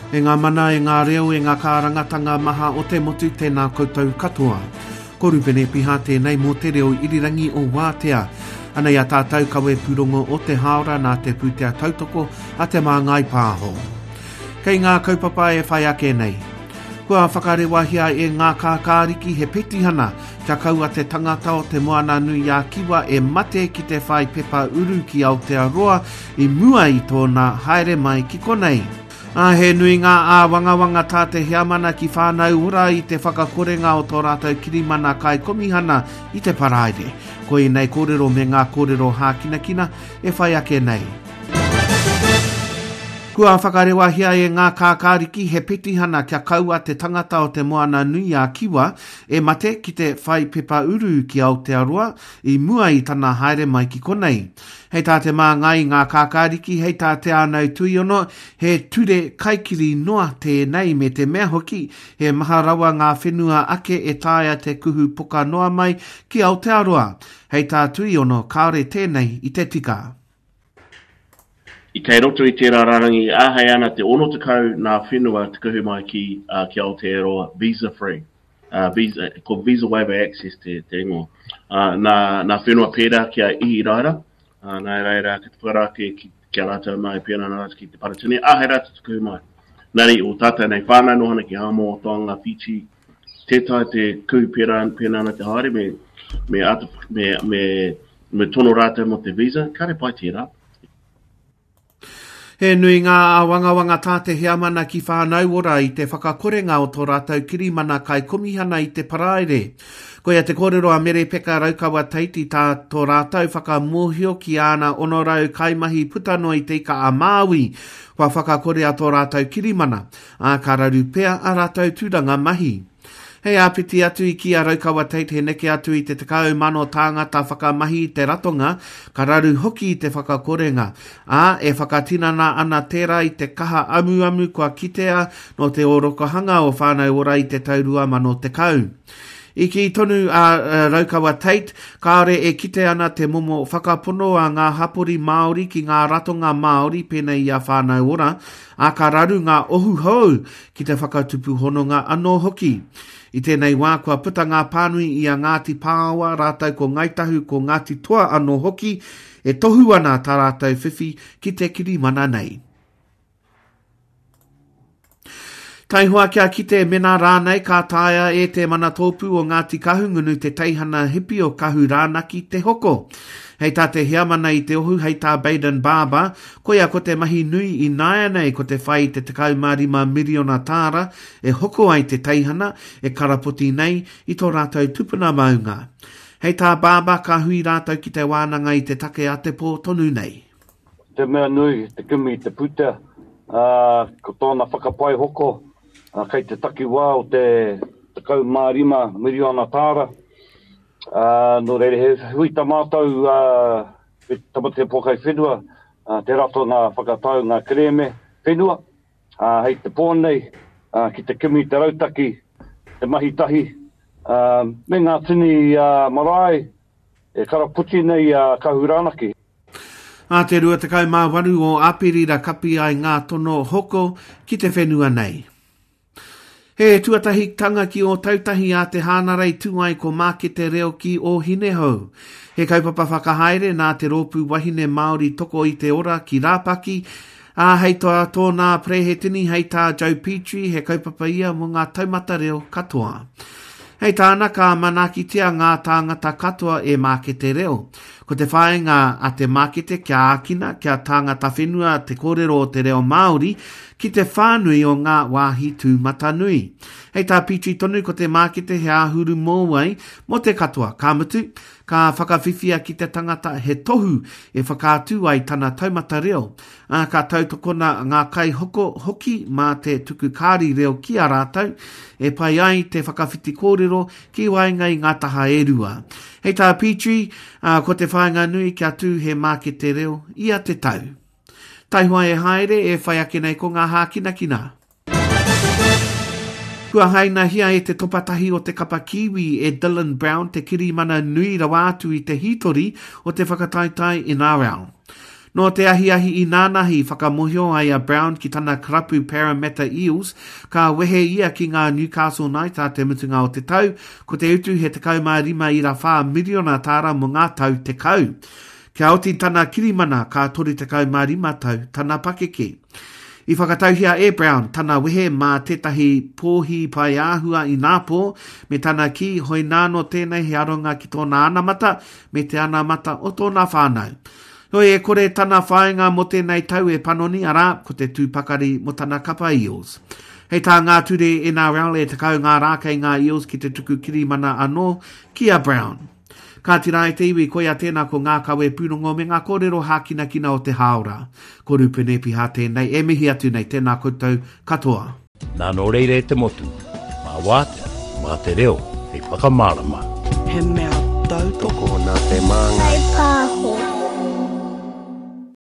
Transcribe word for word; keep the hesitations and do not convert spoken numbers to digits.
E ngā mana, e ngā reo, e ngā kārangatanga maha o te motu tēnā koutou katoa. Korupene piha tēnei mō te reo irirangi o Wātea. Anei a tātou kawe purongo o te haora nā te pūtea tautoko a te māngai pāho. Kei ngā kaupapa e whai ake nei. Kua whakarewahia e ngā kākāriki he petihana kia kaua te tangata o te moana nui a kiwa e mate ki te whai pepa uru ki Aotearoa i mua i tōna haere mai ki konei. A he nui ngā ā wangawanga tā te hiamana ki whānau ura i te whakakorenga o tō rātou kirimana kai komihana i te paraire. Ko i nei kōrero me ngā kōrero hākinakina e whai ake nei. Kua whakarewahia e ngā kākāriki he petihana kia kaua te tangata o te moana nui a kiwa e mate ki te whai pepa uru ki Aotearoa i mua i tana haere mai ki konei. Hei tā te māngai ngā kākāriki, hei tā te ānau tuiono, he ture kaikiri noa tēnei me te mea hoki, he maharawa ngā whenua ake e tāia te kuhu poka noa mai ki Aotearoa. Hei tā tuiono, kāore tēnei i te tika. I kei roto i tērā rarangi, āhei ana te ono tekau nā whenua te kuhu mai ki, uh, ki Aotearoa, visa free. Uh, visa, ko visa waiver access te, te ingo. Uh, nā, nā whenua pēra kia ihi raira, uh, nā reira ki te wharake ki, ki a rātou mai pēra nā rātou ki te paratini, āhei rātou te kuhu mai. Nari o tātai nei whānau nohana ki Hamo, Tonga, Fiji, tētai te kuhu pēra, pēra ana te haere me, me, atu, me, me, me tono rātou mo te visa, kare pai tērā. He nui ngā wangawanga tā te hiamana ki whānau ora i te whakakorenga o tō rātou kirimana kai komihana i te paraire. Ko ia te kōrero a mere peka raukawa teiti tā tō rātou whakamohio ki ana onorau kaimahi putano i te ika a Māui wa whakakorea tō rātou kirimana. A kararu pea a rātou tūranga mahi. Hei āpiti atu i ki a raukawa teiti he neke atu i te tekau mano tāngata whakamahi te ratonga, ka raru hoki i te whakakorenga. A e whakatinana ana tērā i te kaha amu amu kua kitea no te orokohanga o whānau ora i te taurua mano te kau. I ki tonu a uh, raukawa teit, kāore e kite ana te momo whakapono a ngā hapori Māori ki ngā ratonga Māori pēnei a whānau ora, a ka raru ngā ohu hou ki te whakatupu hononga anō hoki. I tēnei wā kua puta ngā pānui i a Ngāti Pāoa rātou ko Ngaitahu ko Ngāti Toa anō hoki, e tohu ana tā rātou whiwhi ki te kirimana nei. Tai hoa kia kite mena rānei ka tāia e te mana tōpu o Ngāti Kahungunu te teihana hipi o kahu rānaki te hoko. Hei tā te hiamana i te ohu, hei tā Baden Barber, koia ko te mahi nui i naia nei ko te whai te tekau marima miriona tāra, e hoko ai te teihana, e karapoti nei i tō rātou tupuna maunga. Hei tā Barber ka hui rātou ki te wānanga i te take a te pō tonu nei. Te mea nui, te kimi, te puta, uh, ko tōna whakapai hoko, uh, kei te taki wā o te tekau marima miriona tāra, Uh, no reire he hui tamātou uh, e tamate pokai whenua, uh, te rato ngā whakatau ngā kreme whenua, uh, hei te pōnei, uh, ki te kimi te rautaki, te mahi tahi, uh, me ngā tini uh, marae, e karaputi nei uh, kahurānaki. A te rua te kaumā waru o apirira kapi ai ngā tono hoko ki te whenua nei. He tuatahi tanga ki o tautahi a te hānarei tuai ko māke te reo ki o Hinehou. He kaupapa whakahaere nā te rōpū wahine Māori toko i te ora ki Rāpaki. A hei toa tōnā prehetini hei tā Joe Petrie he kaupapa ia mo ngā taumata reo katoa. Hei tāna ka manakitia ngā tāngata katoa e māke te reo. Ko te whaenga a te mākete kia ākina, kia tāngata whenua te kōrero o te reo Māori, ki te whānui o ngā wāhi tūmata nui. Hei tā Petrie tonu ko te mākete he āhuru mōwai, mo te katoa, ka mutu, ka whakawhiwhia ki te tangata he tohu e whakātū ai tana taumata reo. A ka tautokona ngā kai hoko hoki mā te tuku kāri reo ki a rātou, e pai ai te whakawhiti kōrero ki waingai ngā taha e rua. Hei tā Petrie, uh, ko te whaenga nui kia tū he mākete reo ia te tau. Tai hoa e haere e whai ake nei ko ngā hākinakina. Kua haina hia e te topatahi o te kapa kiwi e Dylan Brown te kirimana nui rawātu i te hitori o te whakataitai in Arau. No te ahi ahi i nānahi whakamohio ai a Brown ki tana karapu Parramatta Eels, ka wehe ia ki ngā Newcastle Knights a te mutunga o te tau, ko te utu he te kau mā rima i ra whā miliona tāra mo ngā tau te kau. Kia oti tana kirimana ka tori te kau mā rima tau, tana pakeke. I whakatauhia e Brown, tana wehe mā tetahi pōhi pai āhua i nāpō, me tana ki hoi nāno tēnei he aronga ki tōna anamata, me te anamata o tōna whānau. Hoi e kore tana whaenga mo tēnei tau e panoni ara, ko te tūpakari mo tana kapa Eels. Hei tā ngā ture N R L e te kau ngā rākei ngā Eels ki te tuku kirimana anō, kia Brown. Ka tira e te iwi koe a tēnā ko ngā kawe pūrongo me ngā kōrero hākina kina o te haora. Ko rupene piha tēnei e mihi atu nei tēnā koutou katoa. Nā no reire te motu, mā wātea, mā te reo, hei whakamārama. He mea tau toko nā te māngai.